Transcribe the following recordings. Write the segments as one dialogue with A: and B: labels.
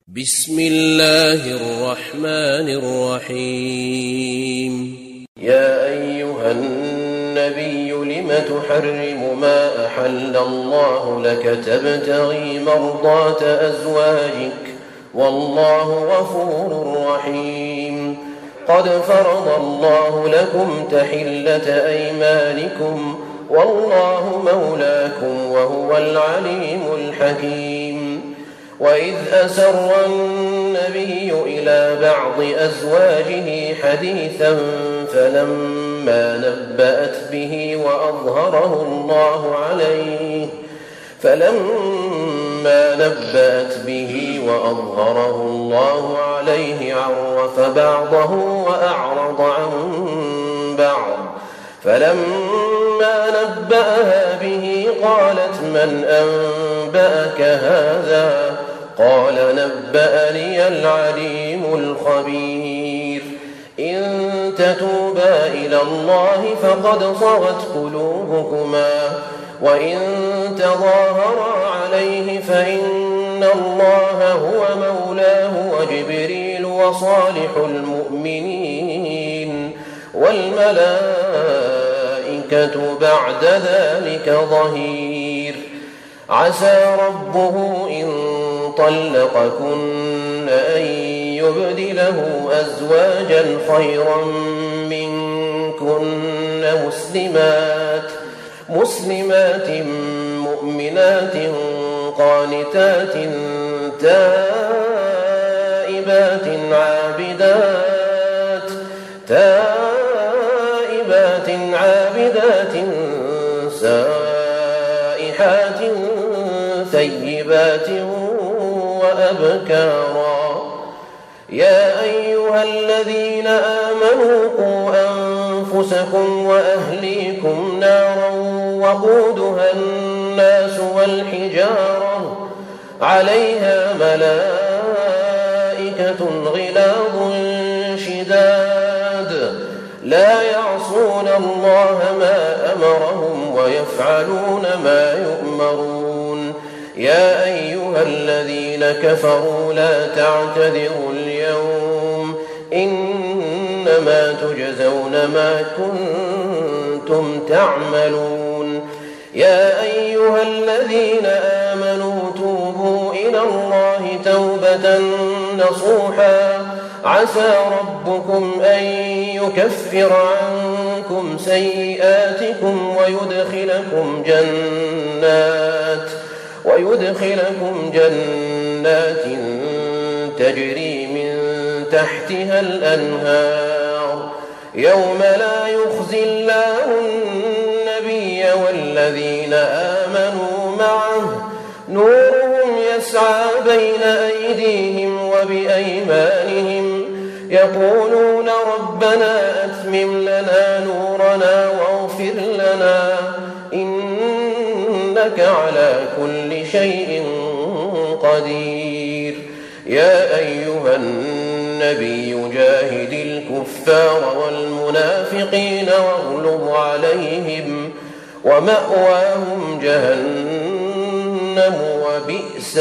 A: بسم الله الرحمن الرحيم.
B: يا أيها النبي لم تحرم ما أحل الله لك تبتغي مرضات أزواجك والله غفور رحيم. قد فرض الله لكم تحلة أيمانكم والله مولاكم وهو العليم الحكيم. وإذ أسر النبي إلى بعض أزواجه حديثا فلما نبأت به وأظهره الله عليه عرف بعضه وأعرض عن بعض. فلما نبأها به قالت من أنبأك هذا؟ قال نبأني العليم الخبير. إن تتوبا إلى الله فقد صغت قلوبكما وإن تظاهرا عليه فإن الله هو مولاه وجبريل وصالح المؤمنين والملائكة بعد ذلك ظهير. عسى ربه إن طلقكن أن يبدله أزواجا خيرا منكن مسلمات مؤمنات قانتات تائبات عابدات سائحات ثيبات وأبكارا. يا أيها الذين آمنوا قوا أنفسكم وأهليكم نارا وقودها الناس والحجارة عليها ملائكة غلاظ شداد لا يعصون الله ما أمرهم ويفعلون ما يؤمرون. يا أيها الذين كفروا لا تعتذروا اليوم إنما تجزون ما كنتم تعملون. يا أيها الذين آمنوا توبوا إلى الله توبة نصوحا عسى ربكم أن يكفر عنكم سيئاتكم ويدخلكم جنات تجري من تحتها الأنهار يوم لا يخزي الله النبي والذين آمنوا معه نورهم يسعى بين أيديهم وبأيمانهم يقولون ربنا أتمم لنا نورنا واغفر لنا إنك على كل شيء قدير. يا أيها النبي جاهد الكفار والمنافقين واغلظ عليهم ومأواهم جهنم وبئس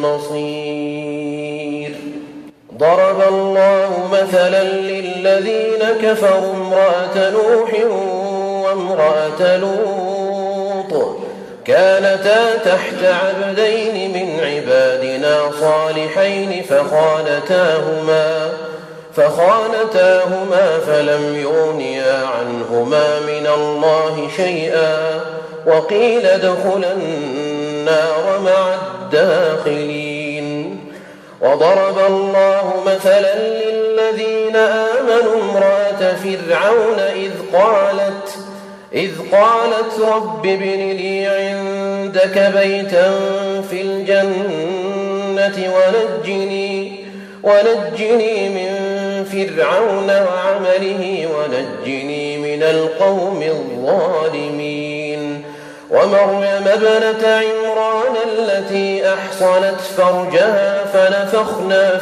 B: المصير. ضرب الله مثلا للذين كفروا امرأة نوح وامرأة لوط كانتا تحت عبدين من عبادنا صالحين فخانتاهما فلم يغنيا عنهما من الله شيئا وقيل ادخلا النار مع الداخلين. وضرب الله مثلا للذين آمنوا امرأة فرعون إذ قالت رب ابن لي عندك بيتا في الجنة ونجني من فرعون وعمله ونجني من القوم الظالمين. ومريم ابنة عمران التي أحصنت فرجها فنفخنا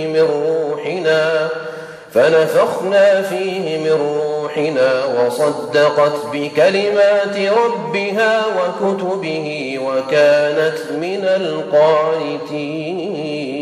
B: فيه من روحنا وصدقت بكلمات ربها وكتبه وكانت من القانتين.